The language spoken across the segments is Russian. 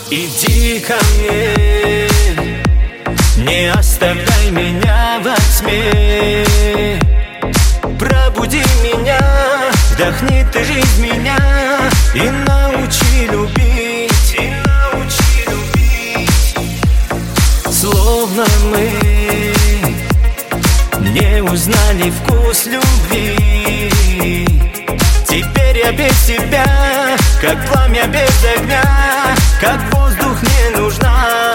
Иди ко мне, не оставляй меня во тьме. Пробуди меня, вдохни ты жизнь меня и научи любить, Словно мы не узнали вкус любви. Теперь я без тебя, как пламя без огня, как воздух не нужна,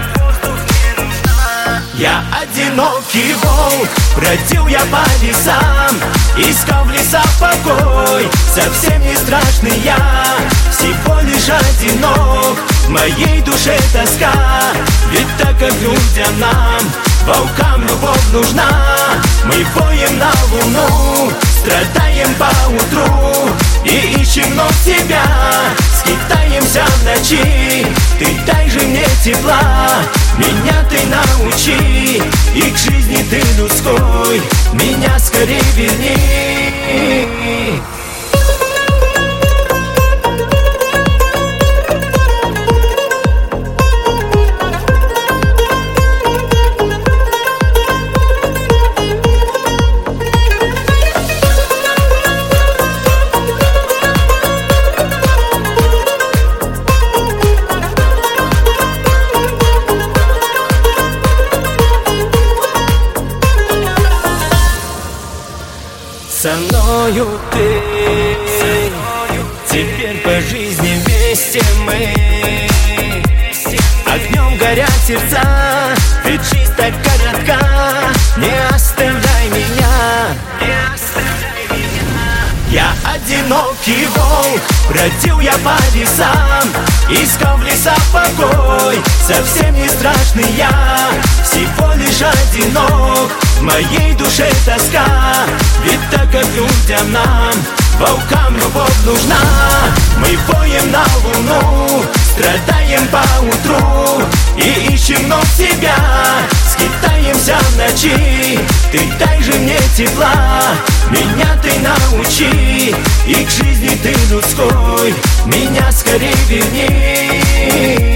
Я одинокий волк, бродил я по лесам, искал в лесах покой. Совсем не страшный я, всего лишь одинок. В моей душе тоска, ведь так как людям нам, волкам любовь нужна. Мы воем на луну, страдаем по утру и ищем вновь себя. Скитаемся в ночи, ты дай же мне тепла. Меня ты научи, и к жизни ты людской меня скорее верни. Со мною ты, теперь по жизни вместе мы. Огнем горят сердца, ведь жизнь так коротка. Не оставляй меня, Я одинокий волк, бродил я по лесам, искал в лесах покой. Совсем не страшный я, всего лишь одинок. В моей душе тоска, ведь так как людям нам, волкам любовь нужна. Мы воем на луну, страдаем по утру и ищем вновь себя. Скитаемся в ночи, ты дай же мне тепла. Меня ты научи, и к жизни ты людской меня скорее верни.